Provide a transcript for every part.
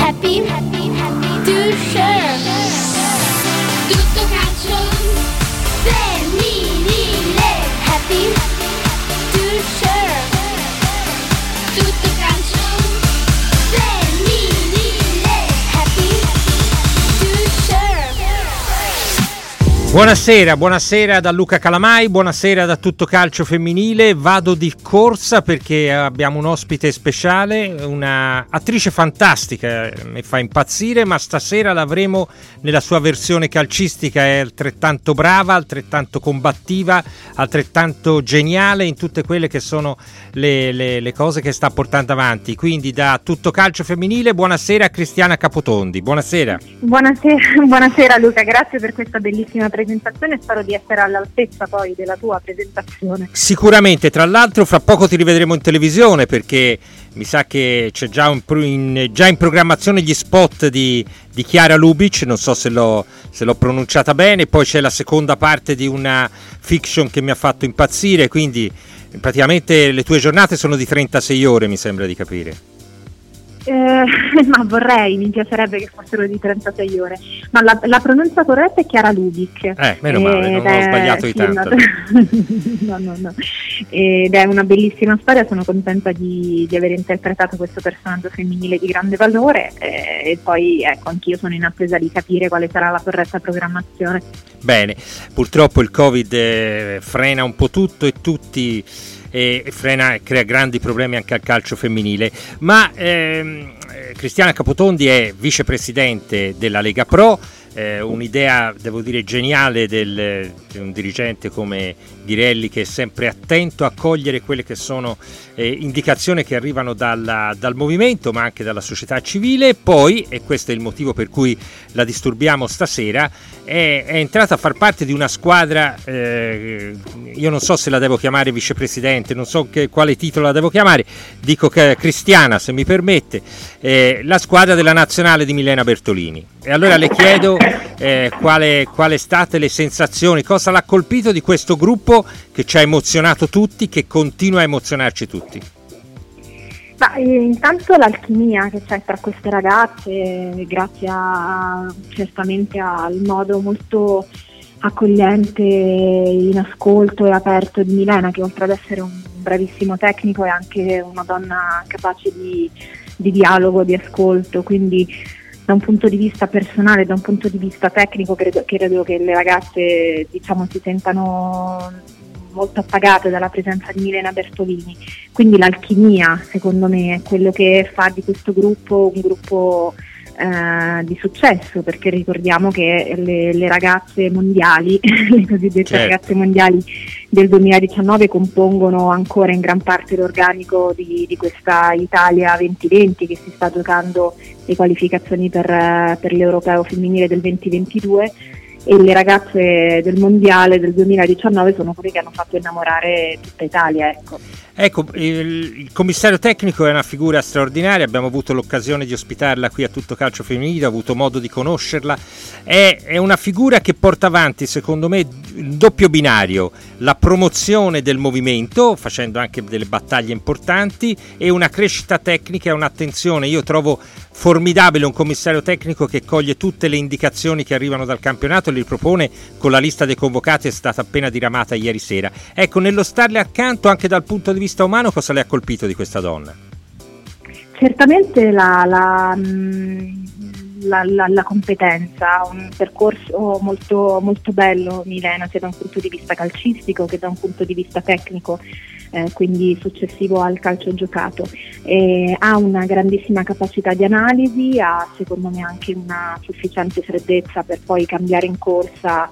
happy to share. Tutto calcio femminile, happy to share. Tutto calcio femminile, happy to share. Buonasera da Luca Calamai, buonasera da Tutto Calcio Femminile. Vado di corsa perché abbiamo un ospite speciale, una attrice fantastica, mi fa impazzire, ma stasera l'avremo nella sua versione calcistica. È altrettanto brava, altrettanto combattiva, altrettanto geniale in tutte quelle che sono le cose che sta portando avanti. Quindi da Tutto Calcio Femminile, buonasera Cristiana Capotondi. Buonasera Buonasera Luca, grazie per questa bellissima presentazione. Spero di essere all'altezza poi della tua presentazione. Sicuramente, tra l'altro fra poco ti rivedremo in televisione, perché mi sa che c'è già in programmazione gli spot di Chiara Lubich, non so se l'ho pronunciata bene. Poi c'è la seconda parte di una fiction che mi ha fatto impazzire, quindi praticamente le tue giornate sono di 36 ore, mi sembra di capire. Ma mi piacerebbe che fossero di 36 ore, ma la pronuncia corretta è Chiara Lubic. Meno male, non ho sbagliato di tanto. No. Ed è una bellissima storia, sono contenta di aver interpretato questo personaggio femminile di grande valore, e poi ecco, anch'io sono in attesa di capire quale sarà la corretta programmazione. Bene, purtroppo il Covid frena un po' tutto e tutti, e crea grandi problemi anche al calcio femminile, ma Cristiana Capotondi è vicepresidente della Lega Pro, un'idea devo dire geniale di un dirigente come Ghirelli, che è sempre attento a cogliere quelle che sono indicazioni che arrivano dal movimento ma anche dalla società civile. Poi, e questo è il motivo per cui la disturbiamo stasera, è entrata a far parte di una squadra, io non so se la devo chiamare vicepresidente, non so quale titolo la devo chiamare, dico che Cristiana, se mi permette, la squadra della nazionale di Milena Bertolini. E allora le chiedo quale state le sensazioni, cosa l'ha colpito di questo gruppo che ci ha emozionato tutti, che continua a emozionarci tutti. Intanto l'alchimia che c'è tra queste ragazze, grazie certamente al modo molto accogliente, in ascolto e aperto di Milena, che oltre ad essere un bravissimo tecnico è anche una donna capace di dialogo, di ascolto, quindi da un punto di vista personale, da un punto di vista tecnico credo che le ragazze si sentano molto appagate dalla presenza di Milena Bertolini, quindi l'alchimia secondo me è quello che fa di questo gruppo un gruppo di successo, perché ricordiamo che le ragazze mondiali, le cosiddette ragazze mondiali del 2019 compongono ancora in gran parte l'organico di questa Italia 2020 che si sta giocando le qualificazioni per l'Europeo femminile del 2022, e le ragazze del mondiale del 2019 sono quelle che hanno fatto innamorare tutta Italia, Ecco, il commissario tecnico è una figura straordinaria, abbiamo avuto l'occasione di ospitarla qui a Tutto Calcio Femminile, ho avuto modo di conoscerla, è una figura che porta avanti secondo me il doppio binario, la promozione del movimento, facendo anche delle battaglie importanti, e una crescita tecnica e un'attenzione. Io trovo formidabile un commissario tecnico che coglie tutte le indicazioni che arrivano dal campionato e li propone con la lista dei convocati, è stata appena diramata ieri sera. Ecco, nello starle accanto anche dal punto di vista umano, cosa le ha colpito di questa donna? Certamente la competenza, un percorso molto, molto bello Milena, sia da un punto di vista calcistico che da un punto di vista tecnico, quindi successivo al calcio giocato. Ha una grandissima capacità di analisi, ha secondo me anche una sufficiente freddezza per poi cambiare in corsa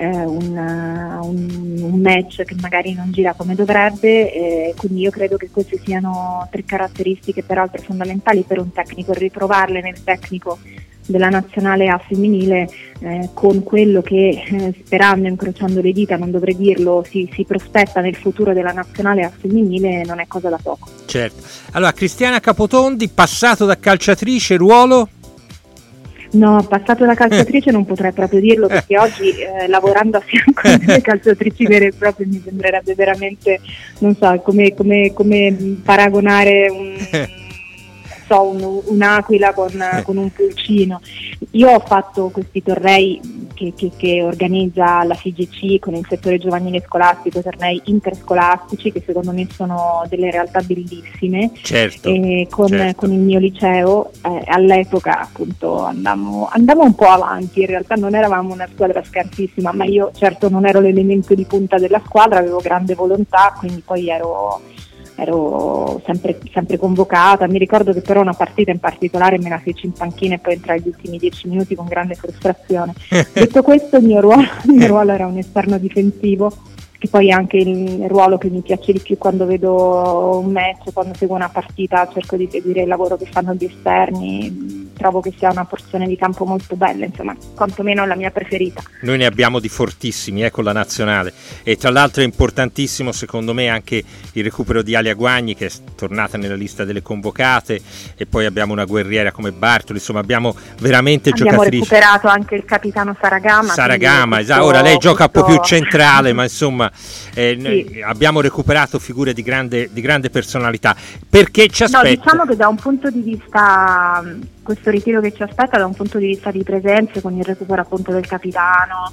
un match che magari non gira come dovrebbe, quindi io credo che queste siano tre caratteristiche peraltro fondamentali per un tecnico, ritrovarle nel tecnico della nazionale A femminile, con quello che sperando, incrociando le dita, non dovrei dirlo, si prospetta nel futuro della nazionale A femminile, non è cosa da poco. Certo. Allora, Cristiana Capotondi, passato da calciatrice, ruolo? No, passato da calciatrice non potrei proprio dirlo, perché oggi lavorando a fianco delle calciatrici vere e proprie mi sembrerebbe veramente, non so, come paragonare so, un'aquila con un pulcino. Io ho fatto questi tornei che organizza la FIGC con il settore giovanile scolastico, tornei interscolastici che secondo me sono delle realtà bellissime. Certo, con il mio liceo all'epoca appunto andammo un po' avanti, in realtà non eravamo una squadra scarsissima, ma io certo non ero l'elemento di punta della squadra, avevo grande volontà, quindi poi ero sempre convocata. Mi ricordo che però una partita in particolare me la feci in panchina e poi entrai gli ultimi 10 minuti con grande frustrazione. Detto questo, il mio ruolo era un esterno difensivo, che poi è anche il ruolo che mi piace di più quando vedo un match, quando seguo una partita, cerco di seguire il lavoro che fanno gli esterni, trovo che sia una porzione di campo molto bella, insomma, quantomeno la mia preferita. Noi ne abbiamo di fortissimi con la nazionale, e tra l'altro è importantissimo secondo me anche il recupero di Alia Guagni, che è tornata nella lista delle convocate, e poi abbiamo una guerriera come Bartoli, insomma abbiamo veramente giocatrici. Abbiamo recuperato anche il capitano Saragama, esatto. Ora lei gioca un po' più centrale, ma insomma sì. Abbiamo recuperato figure di grande personalità. Perché ci aspetta? No, diciamo che da un punto di vista, questo ritiro che ci aspetta da un punto di vista di presenze, con il recupero appunto del capitano,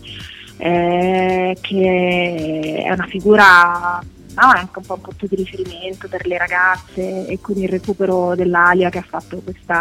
che è una figura anche un po' un punto di riferimento per le ragazze, e con il recupero dell'Alia che ha fatto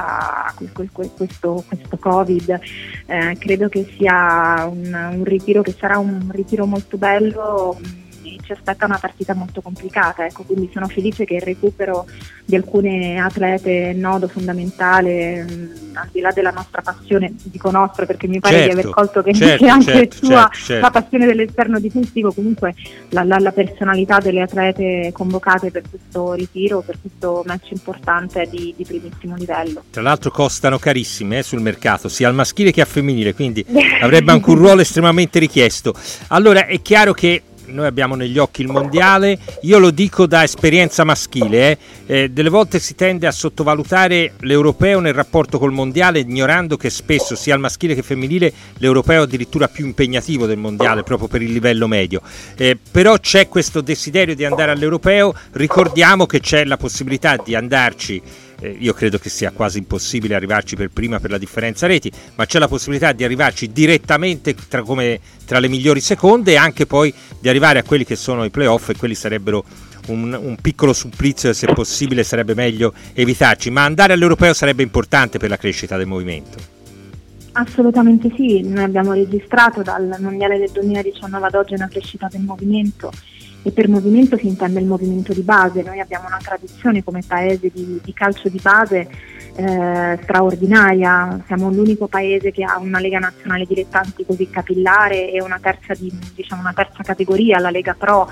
questo Covid, credo che sia un ritiro che sarà un ritiro molto bello. Ci aspetta una partita molto complicata, quindi sono felice che il recupero di alcune atlete è nodo fondamentale, al di là della nostra passione, dico nostra perché mi pare di aver colto che anche sua la passione dell'esterno difensivo, comunque la personalità delle atlete convocate per questo ritiro, per questo match importante di primissimo livello. Tra l'altro costano carissime sul mercato, sia al maschile che al femminile, quindi avrebbe anche un ruolo estremamente richiesto. Allora è chiaro che noi abbiamo negli occhi il mondiale, io lo dico da esperienza maschile, delle volte si tende a sottovalutare l'europeo nel rapporto col mondiale, ignorando che spesso sia al maschile che femminile l'europeo è addirittura più impegnativo del mondiale proprio per il livello medio, però c'è questo desiderio di andare all'europeo. Come che c'è la possibilità di andarci, io credo che sia quasi impossibile arrivarci per prima per la differenza reti, ma c'è la possibilità di arrivarci direttamente tra le migliori seconde, e anche poi di arrivare a quelli che sono i playoff, e quelli sarebbero un piccolo supplizio, e se possibile sarebbe meglio evitarci, ma andare all'europeo sarebbe importante per la crescita del movimento. Assolutamente sì, noi abbiamo registrato dal mondiale del 2019 ad oggi una crescita del movimento, e per movimento si intende il movimento di base. Noi abbiamo una tradizione come paese di calcio di base straordinaria, siamo l'unico paese che ha una Lega Nazionale Dilettanti così capillare e una terza categoria, la Lega Pro,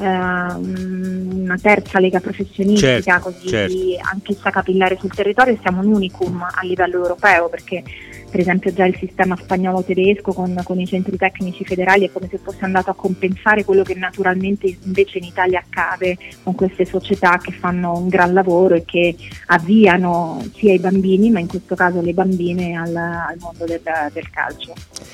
una terza Lega professionistica, così anch'essa capillare sul territorio, e siamo un unicum a livello europeo, perché per esempio già il sistema spagnolo-tedesco con i centri tecnici federali è come se fosse andato a compensare quello che naturalmente invece in Italia accade con queste società che fanno un gran lavoro e che avviano sia i bambini, ma in questo caso le bambine, al mondo del calcio.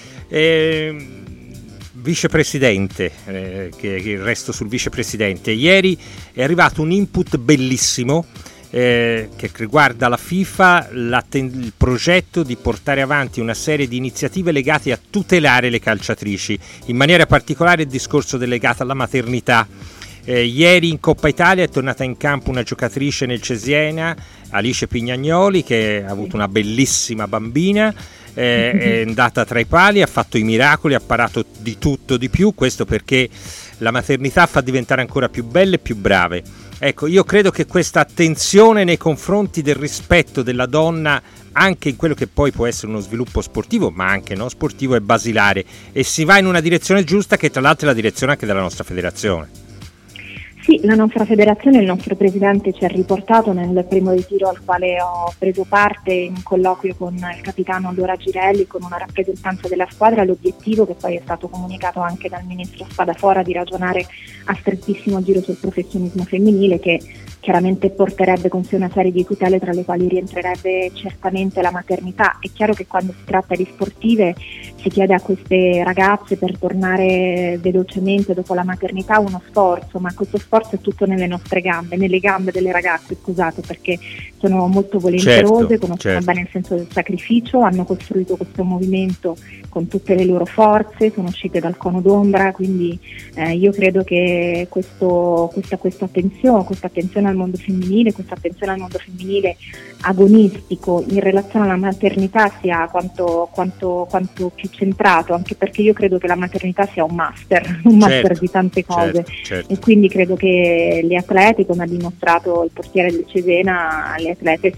Vicepresidente, che resto sul vicepresidente, ieri è arrivato un input bellissimo che riguarda la FIFA, il progetto di portare avanti una serie di iniziative legate a tutelare le calciatrici, in maniera particolare il discorso legato alla maternità. Ieri in Coppa Italia è tornata in campo una giocatrice nel Cesena, Alice Pignagnoli, che ha avuto una bellissima bambina, è andata tra i pali, ha fatto i miracoli, ha parato di tutto di più, questo perché la maternità fa diventare ancora più belle e più brave. Ecco, io credo che questa attenzione nei confronti del rispetto della donna, anche in quello che poi può essere uno sviluppo sportivo, ma anche non sportivo, è basilare, e si va in una direzione giusta, che tra l'altro è la direzione anche della nostra federazione. Sì, la nostra federazione, il nostro presidente ci ha riportato nel primo ritiro al quale ho preso parte, in colloquio con il capitano Laura Girelli, con una rappresentanza della squadra, l'obiettivo, che poi è stato comunicato anche dal ministro Spadafora, di ragionare a strettissimo giro sul professionismo femminile, che chiaramente porterebbe con sé una serie di tutele, tra le quali rientrerebbe certamente la maternità. È chiaro che quando si tratta di sportive si chiede a queste ragazze, per tornare velocemente dopo la maternità, uno sforzo, ma questo sforzo è tutto nelle nostre gambe, nelle gambe delle ragazze, scusate, perché sono molto volenterose, Certo, conoscono certo. bene il senso del sacrificio, hanno costruito questo movimento con tutte le loro forze, sono uscite dal cono d'ombra, quindi io credo che questa attenzione al mondo femminile, questa attenzione al mondo femminile agonistico in relazione alla maternità sia quanto più centrato, anche perché io credo che la maternità sia un master Certo, di tante cose. certo. E quindi credo che le atlete, come ha dimostrato il portiere del Cesena, le atlete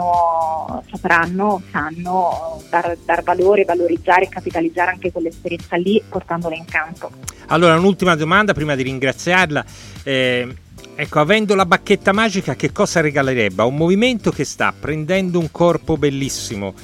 sapranno dar valore, valorizzare e capitalizzare anche quell'esperienza lì, portandola in campo. Allora, un'ultima domanda prima di ringraziarla. Ecco, avendo la bacchetta magica, che cosa regalerebbe a un movimento che sta prendendo un corpo bellissimo,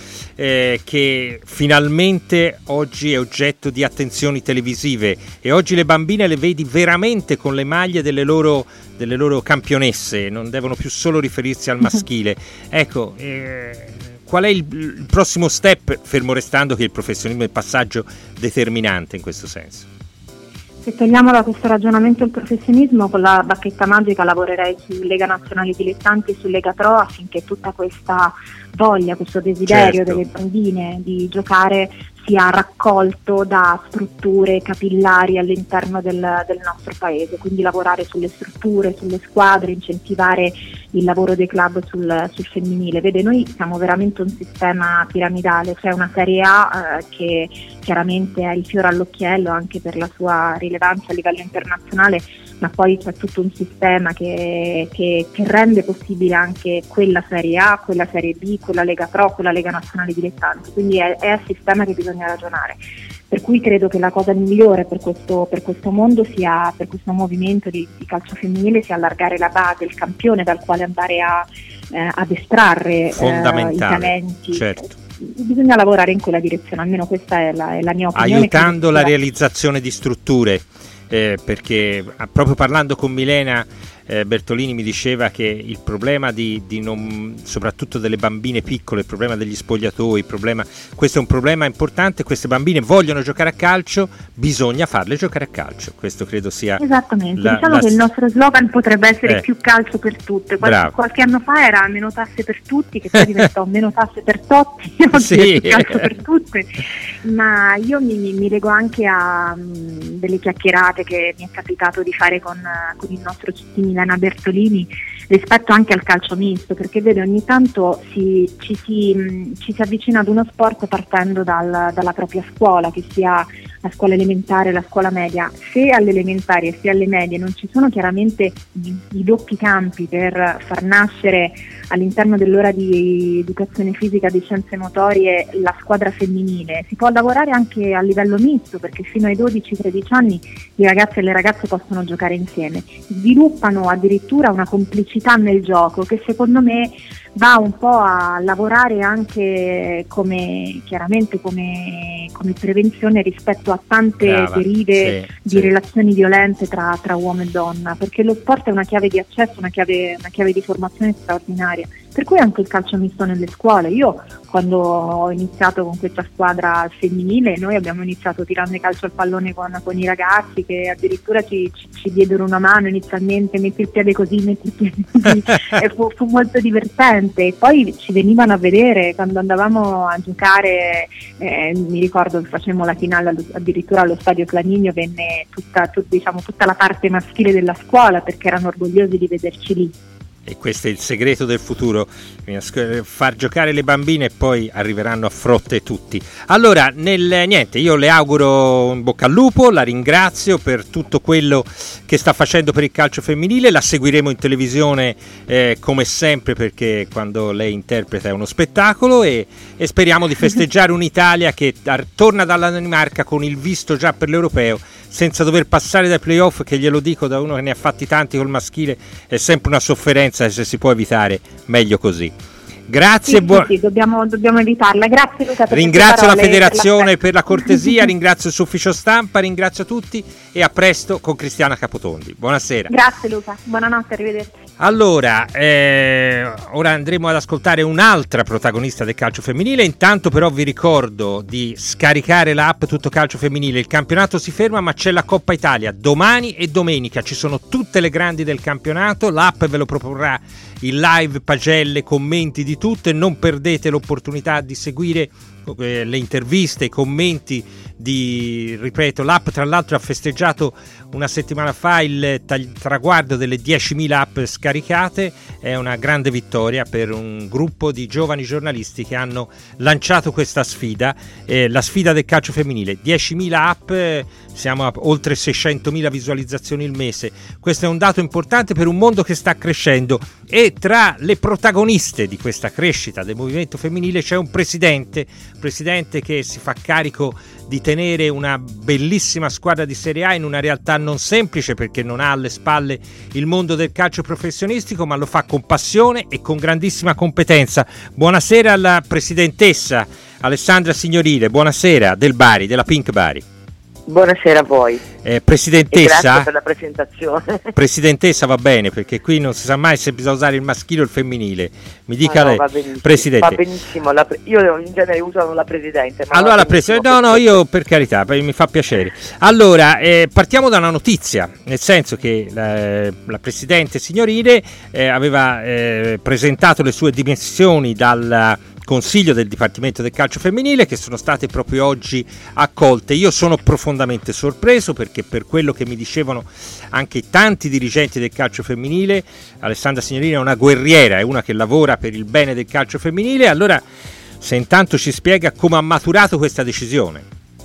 che finalmente oggi è oggetto di attenzioni televisive, e oggi le bambine le vedi veramente con le maglie delle loro campionesse, non devono più solo riferirsi al maschile. Ecco, qual è il prossimo step, fermo restando che il professionismo è il passaggio determinante in questo senso? Se togliamo da questo ragionamento il professionismo, con la bacchetta magica lavorerei su Lega Nazionale Dilettanti e su Lega Pro, affinché tutta questa voglia, questo desiderio Certo. delle bambine di giocare sia raccolto da strutture capillari all'interno del nostro paese, quindi lavorare sulle strutture, sulle squadre, incentivare il lavoro dei club sul femminile. Vede, noi siamo veramente un sistema piramidale, c'è una Serie A che chiaramente è il fiore all'occhiello anche per la sua rilevanza a livello internazionale, ma poi c'è tutto un sistema che rende possibile anche quella Serie A, quella Serie B, quella Lega Pro, quella Lega Nazionale Dilettanti, quindi è il sistema che bisogna ragionare. Per cui credo che la cosa migliore per questo mondo sia, per questo movimento di calcio femminile, sia allargare la base, il campione dal quale andare ad estrarre i talenti. Certo. Bisogna lavorare in quella direzione, almeno questa è la mia opinione. Aiutando la realizzazione di strutture, perché proprio parlando con Milena Bertolini mi diceva che il problema di non, soprattutto delle bambine piccole, il problema degli spogliatoi, questo è un problema importante. Queste bambine vogliono giocare a calcio, bisogna farle giocare a calcio. Questo credo sia esattamente. Diciamo che il nostro slogan potrebbe essere più calcio per tutte. Qualche anno fa era meno tasse per tutti, che poi diventò meno tasse per tutti, oggi è più calcio per tutte. Ma io mi lego anche a delle chiacchierate che mi è capitato di fare con il nostro CT Milena Bertolini rispetto anche al calcio misto, perché vede, ogni tanto ci si avvicina ad uno sport partendo dalla propria scuola, che sia la scuola elementare, la scuola media. Se alle elementari e se alle medie non ci sono chiaramente i doppi campi per far nascere all'interno dell'ora di educazione fisica, di scienze motorie, la squadra femminile, si può lavorare anche a livello misto, perché fino ai 12-13 anni i ragazzi e le ragazze possono giocare insieme, sviluppano addirittura una complicità nel gioco che secondo me va un po' a lavorare anche come prevenzione rispetto a tante derive di relazioni violente tra uomo e donna, perché lo sport è una chiave di accesso, una chiave di formazione straordinaria. Per cui anche il calcio misto nelle scuole. Io quando ho iniziato con questa squadra femminile, noi abbiamo iniziato tirando calcio al pallone con i ragazzi, che addirittura ci diedero una mano inizialmente, metti il piede così, metti il piede così, e fu molto divertente. E poi ci venivano a vedere quando andavamo a giocare, mi ricordo che facemmo la finale addirittura allo stadio Planigno, venne tutta la parte maschile della scuola, perché erano orgogliosi di vederci lì. E questo è il segreto del futuro, far giocare le bambine e poi arriveranno a frotte tutti. Allora, niente, io le auguro in bocca al lupo, la ringrazio per tutto quello che sta facendo per il calcio femminile, la seguiremo in televisione come sempre, perché quando lei interpreta è uno spettacolo, e speriamo di festeggiare un'Italia che torna dalla Danimarca con il visto già per l'Europeo, senza dover passare dai playoff, che glielo dico da uno che ne ha fatti tanti col maschile, è sempre una sofferenza, se si può evitare meglio così. Grazie, sì, dobbiamo evitarla. Grazie Luca per ringrazio parole, la federazione per la cortesia, ringrazio il suo ufficio stampa, ringrazio tutti e e a presto con Cristiana Capotondi. Buonasera. Grazie Luca, buonanotte, arrivederci. Allora, ora andremo ad ascoltare un'altra protagonista del calcio femminile. Intanto però vi ricordo di scaricare l'app Tutto Calcio Femminile. Il campionato si ferma, ma c'è la Coppa Italia domani e domenica. Ci sono tutte le grandi del campionato. L'app ve lo proporrà in live, pagelle, commenti di tutto, e non perdete l'opportunità di seguire le interviste, i commenti ripeto, l'app tra l'altro ha festeggiato una settimana fa il traguardo delle 10.000 app scaricate. È una grande vittoria per un gruppo di giovani giornalisti che hanno lanciato questa sfida, la sfida del calcio femminile. 10.000 app, siamo a oltre 600.000 visualizzazioni il mese. Questo è un dato importante per un mondo che sta crescendo, e tra le protagoniste di questa crescita del movimento femminile c'è un presidente che si fa carico di tenere una bellissima squadra di Serie A in una realtà non semplice, perché non ha alle spalle il mondo del calcio professionistico, ma lo fa con passione e con grandissima competenza. Buonasera alla presidentessa Alessandra Signorile, buonasera, del Bari, della Pink Bari. Buonasera a voi. Presidentessa, e grazie per la presentazione. Presidentessa va bene, perché qui non si sa mai se bisogna usare il maschile o il femminile. Mi dica lei, Presidente. Va benissimo, io in genere uso la Presidente. Ma allora, no, io per carità, mi fa piacere. Allora, partiamo da una notizia, nel senso che la Presidente Signorile aveva presentato le sue dimissioni dal Consiglio del Dipartimento del Calcio Femminile, che sono state proprio oggi accolte. Io sono profondamente sorpreso, perché per quello che mi dicevano anche tanti dirigenti del calcio femminile, Alessandra Signorile è una guerriera, è una che lavora per il bene del calcio femminile. Allora, se intanto ci spiega come ha maturato questa decisione.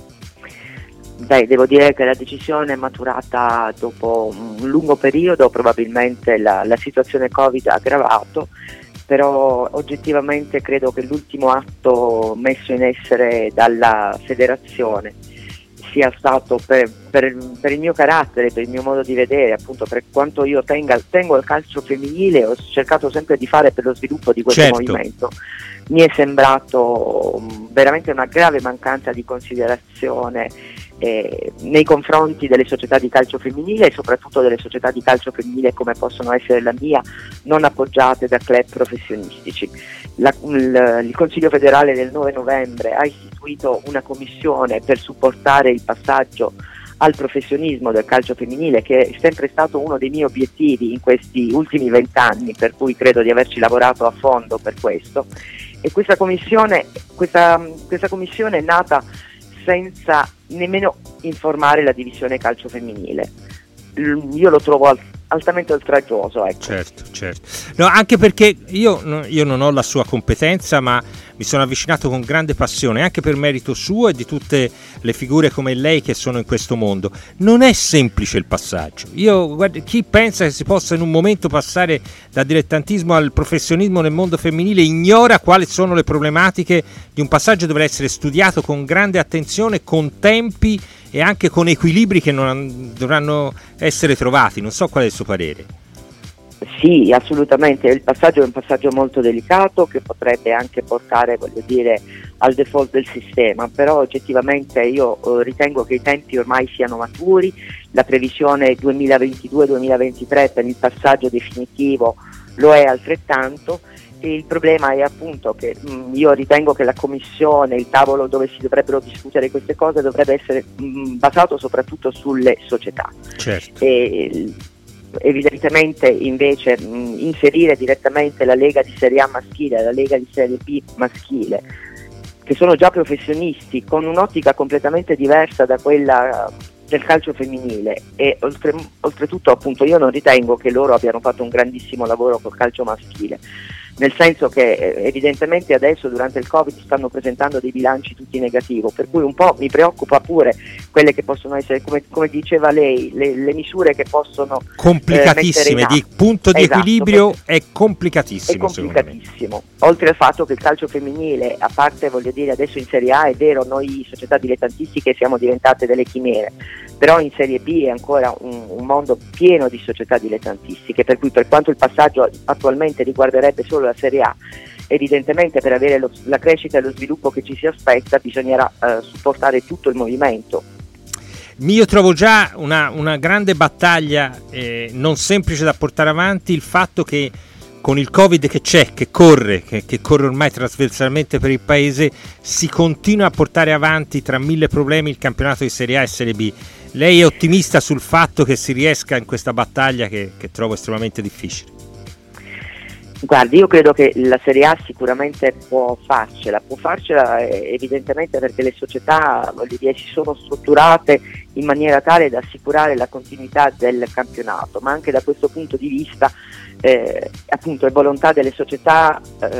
Beh, devo dire che la decisione è maturata dopo un lungo periodo, probabilmente la situazione Covid ha aggravato, però oggettivamente credo che l'ultimo atto messo in essere dalla federazione sia stato per il mio carattere, per il mio modo di vedere, appunto per quanto io tengo al calcio femminile, ho cercato sempre di fare per lo sviluppo di questo movimento. Mi è sembrato veramente una grave mancanza di considerazione nei confronti delle società di calcio femminile, e soprattutto delle società di calcio femminile come possono essere la mia, non appoggiate da club professionistici. Il Consiglio federale del 9 novembre ha istituito una commissione per supportare il passaggio al professionismo del calcio femminile, che è sempre stato uno dei miei obiettivi in questi ultimi 20 anni, per cui credo di averci lavorato a fondo per questo. E questa commissione è nata senza nemmeno informare la divisione calcio femminile. Io lo trovo altamente oltraggioso, ecco. Certo. No, anche perché io non ho la sua competenza, ma mi sono avvicinato con grande passione, anche per merito suo e di tutte le figure come lei che sono in questo mondo. Non è semplice il passaggio. Chi pensa che si possa in un momento passare dal dilettantismo al professionismo nel mondo femminile ignora quali sono le problematiche di un passaggio. Dovrà essere studiato con grande attenzione, con tempi e anche con equilibri che dovranno essere trovati. Non so qual è il suo parere. Sì, assolutamente, il passaggio è un passaggio molto delicato che potrebbe anche portare, al default del sistema, però oggettivamente io ritengo che i tempi ormai siano maturi, la previsione 2022-2023 per il passaggio definitivo lo è altrettanto. E il problema è appunto che io ritengo che la commissione, il tavolo dove si dovrebbero discutere queste cose dovrebbe essere basato soprattutto sulle società. Certo. Evidentemente invece inserire direttamente la Lega di Serie A maschile e la Lega di Serie B maschile, che sono già professionisti con un'ottica completamente diversa da quella del calcio femminile, e oltretutto appunto io non ritengo che loro abbiano fatto un grandissimo lavoro col calcio maschile, nel senso che evidentemente adesso durante il Covid stanno presentando dei bilanci tutti negativi, per cui un po' mi preoccupa pure quelle che possono essere, come diceva lei, le misure che possono complicatissime, di punto di equilibrio è complicatissimo. Oltre al fatto che il calcio femminile, a parte adesso in Serie A è vero, noi società dilettantistiche siamo diventate delle chimere, però in Serie B è ancora un mondo pieno di società dilettantistiche, per cui per quanto il passaggio attualmente riguarderebbe solo la Serie A, evidentemente per avere la crescita e lo sviluppo che ci si aspetta bisognerà supportare tutto il movimento. Io trovo già una grande battaglia, non semplice da portare avanti, il fatto che con il Covid che corre ormai trasversalmente per il paese, si continua a portare avanti tra mille problemi il campionato di Serie A e Serie B. Lei è ottimista sul fatto che si riesca in questa battaglia che trovo estremamente difficile? Guardi, io credo che la Serie A sicuramente può farcela evidentemente perché le società, voglio dire, si sono strutturate in maniera tale da assicurare la continuità del campionato, ma anche da questo punto di vista appunto è volontà delle società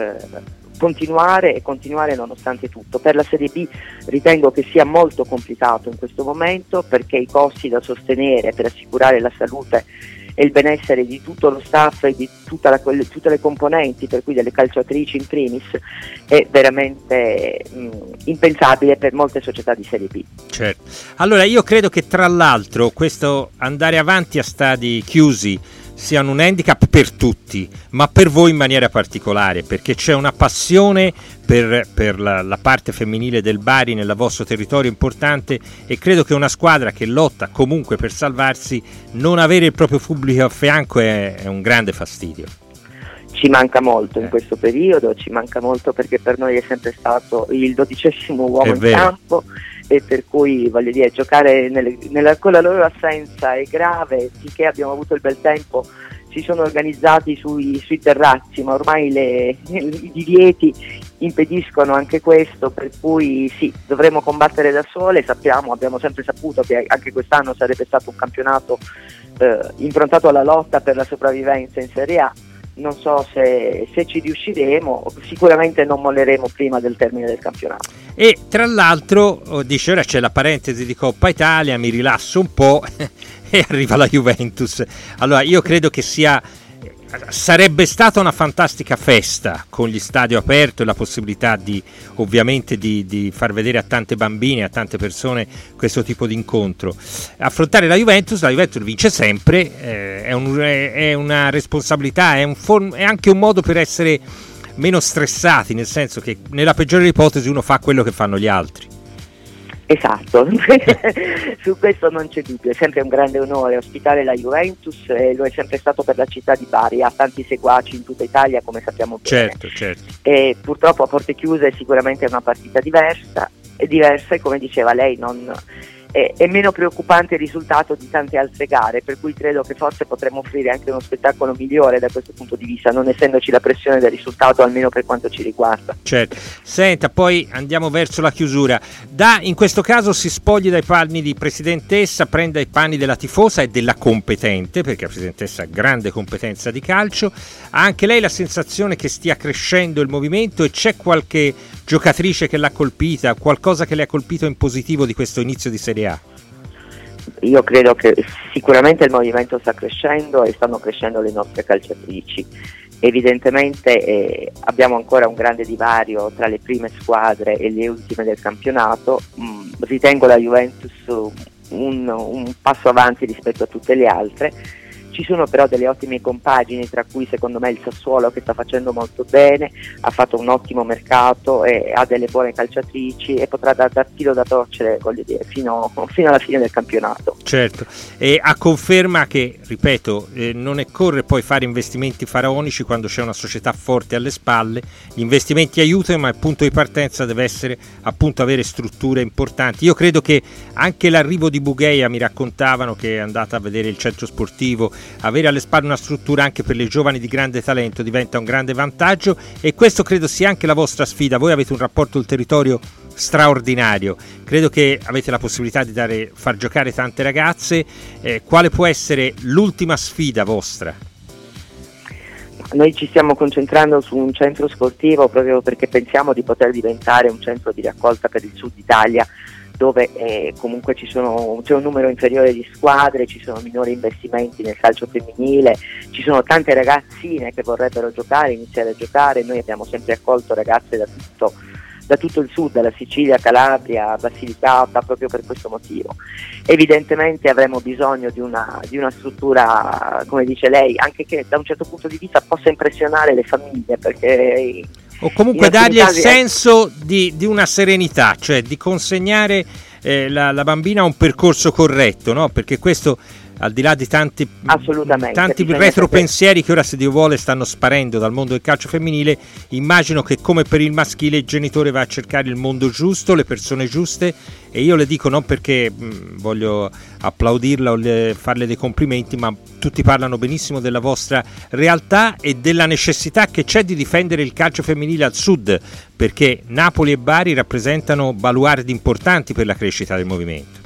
continuare nonostante tutto. Per la Serie B ritengo che sia molto complicato in questo momento perché i costi da sostenere per assicurare la salute e il benessere di tutto lo staff e di tutte le componenti, per cui delle calciatrici in primis, è veramente impensabile per molte società di Serie B. Certo. Allora io credo che tra l'altro questo andare avanti a stadi chiusi siano un handicap per tutti, ma per voi in maniera particolare, perché c'è una passione per la parte femminile del Bari nel vostro territorio importante, e credo che una squadra che lotta comunque per salvarsi, non avere il proprio pubblico a fianco è un grande fastidio. Ci manca molto in questo periodo, ci manca molto perché per noi è sempre stato il 12° uomo in campo, e per cui voglio dire, giocare con la loro assenza è grave. Finché abbiamo avuto il bel tempo si sono organizzati sui terrazzi, ma ormai i divieti impediscono anche questo, per cui sì, dovremo combattere da sole. Abbiamo sempre saputo che anche quest'anno sarebbe stato un campionato improntato alla lotta per la sopravvivenza in Serie A. Non so se ci riusciremo, sicuramente non molleremo prima del termine del campionato. E tra l'altro dice, ora c'è la parentesi di Coppa Italia, mi rilasso un po' e arriva la Juventus. Allora io credo che sarebbe stata una fantastica festa con gli stadi aperti e la possibilità ovviamente di far vedere a tante bambine, a tante persone questo tipo di incontro. Affrontare la Juventus vince sempre, è una responsabilità, è anche un modo per essere meno stressati, nel senso che nella peggiore delle ipotesi uno fa quello che fanno gli altri. Esatto, su questo non c'è dubbio, è sempre un grande onore ospitare la Juventus, e lo è sempre stato per la città di Bari, ha tanti seguaci in tutta Italia, come sappiamo bene. Certo. E purtroppo a porte chiuse sicuramente è una partita diversa, e come diceva lei è meno preoccupante il risultato di tante altre gare, per cui credo che forse potremmo offrire anche uno spettacolo migliore da questo punto di vista, non essendoci la pressione del risultato, almeno per quanto ci riguarda. Certo. Senta, poi andiamo verso la chiusura. In questo caso si spogli dai panni di presidentessa, prenda i panni della tifosa e della competente, perché la presidentessa ha grande competenza di calcio. Ha anche lei la sensazione che stia crescendo il movimento, e c'è qualche giocatrice che l'ha colpita, qualcosa che le ha colpito in positivo di questo inizio di Serie A? Io credo che sicuramente il movimento sta crescendo e stanno crescendo le nostre calciatrici. Evidentemente abbiamo ancora un grande divario tra le prime squadre e le ultime del campionato. Ritengo la Juventus un passo avanti rispetto a tutte le altre. Ci sono però delle ottime compagini, tra cui secondo me il Sassuolo, che sta facendo molto bene, ha fatto un ottimo mercato e ha delle buone calciatrici e potrà dar filo da torcere, voglio dire, fino alla fine del campionato. Certo, e a conferma che, ripeto, non occorre poi fare investimenti faraonici quando c'è una società forte alle spalle. Gli investimenti aiutano, ma il punto di partenza deve essere appunto avere strutture importanti. Io credo che anche l'arrivo di Bugheia, mi raccontavano che è andata a vedere il centro sportivo, avere alle spalle una struttura anche per le giovani di grande talento diventa un grande vantaggio, e questo credo sia anche la vostra sfida. Voi avete un rapporto col territorio straordinario, credo che avete la possibilità di far giocare tante ragazze. Quale può essere l'ultima sfida vostra? Noi ci stiamo concentrando su un centro sportivo proprio perché pensiamo di poter diventare un centro di raccolta per il sud Italia, dove comunque c'è un numero inferiore di squadre, ci sono minori investimenti nel calcio femminile, ci sono tante ragazzine che vorrebbero iniziare a giocare. Noi abbiamo sempre accolto ragazze da tutto il sud, dalla Sicilia, Calabria, Basilicata, proprio per questo motivo. Evidentemente avremo bisogno di una struttura, come dice lei, anche che da un certo punto di vista possa impressionare le famiglie, perché o comunque dargli il senso di una serenità, cioè di consegnare la bambina ha un percorso corretto, no? Perché questo, al di là di tanti retropensieri che ora, se Dio vuole, stanno sparendo dal mondo del calcio femminile, immagino che come per il maschile il genitore va a cercare il mondo giusto, le persone giuste, e io le dico non perché voglio applaudirla o farle dei complimenti, ma tutti parlano benissimo della vostra realtà e della necessità che c'è di difendere il calcio femminile al sud, perché Napoli e Bari rappresentano baluardi importanti per la crescita del movimento.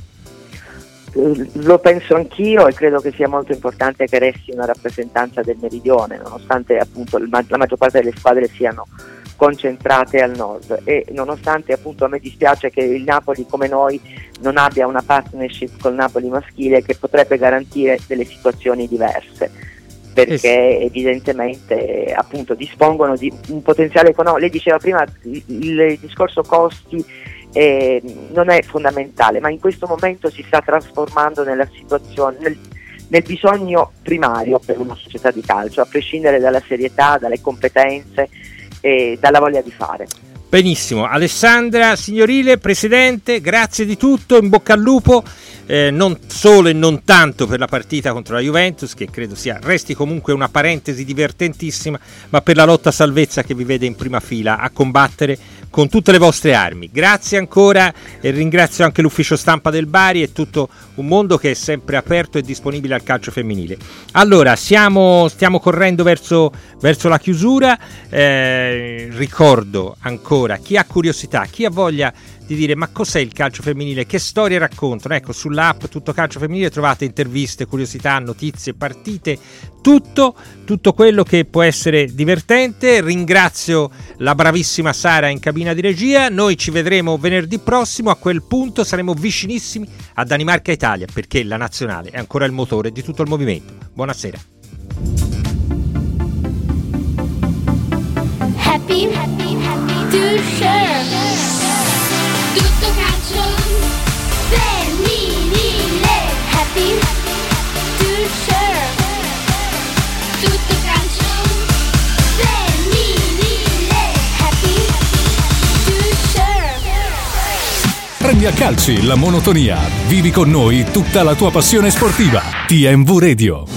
Lo penso anch'io, e credo che sia molto importante che resti una rappresentanza del meridione, nonostante appunto la maggior parte delle squadre siano concentrate al nord, e nonostante appunto a me dispiace che il Napoli come noi non abbia una partnership col Napoli maschile che potrebbe garantire delle situazioni diverse, perché evidentemente appunto dispongono di un potenziale economico. Lei diceva prima il discorso costi non è fondamentale, ma in questo momento si sta trasformando nella situazione, nel bisogno primario per una società di calcio, a prescindere dalla serietà, dalle competenze e dalla voglia di fare. Benissimo, Alessandra Signorile, Presidente, grazie di tutto, in bocca al lupo, non solo e non tanto per la partita contro la Juventus, che credo resti comunque una parentesi divertentissima, ma per la lotta a salvezza che vi vede in prima fila a combattere con tutte le vostre armi. Grazie ancora, e ringrazio anche l'ufficio stampa del Bari e tutto un mondo che è sempre aperto e disponibile al calcio femminile. Allora, stiamo correndo verso la chiusura. Ricordo ancora, chi ha curiosità, chi ha voglia di dire ma cos'è il calcio femminile, che storie raccontano, ecco, sull'app Tutto Calcio Femminile trovate interviste, curiosità, notizie, partite, tutto quello che può essere divertente. Ringrazio la bravissima Sara in cabina di regia. Noi ci vedremo venerdì prossimo, a quel punto saremo vicinissimi a Danimarca e Italia, perché la nazionale è ancora il motore di tutto il movimento. Buonasera. Happy to share. Tutto calcio femminile. Happy to share. Tutto calcio femminile. Happy to share. Prendi a calci la monotonia. Vivi con noi tutta la tua passione sportiva. TMV Radio.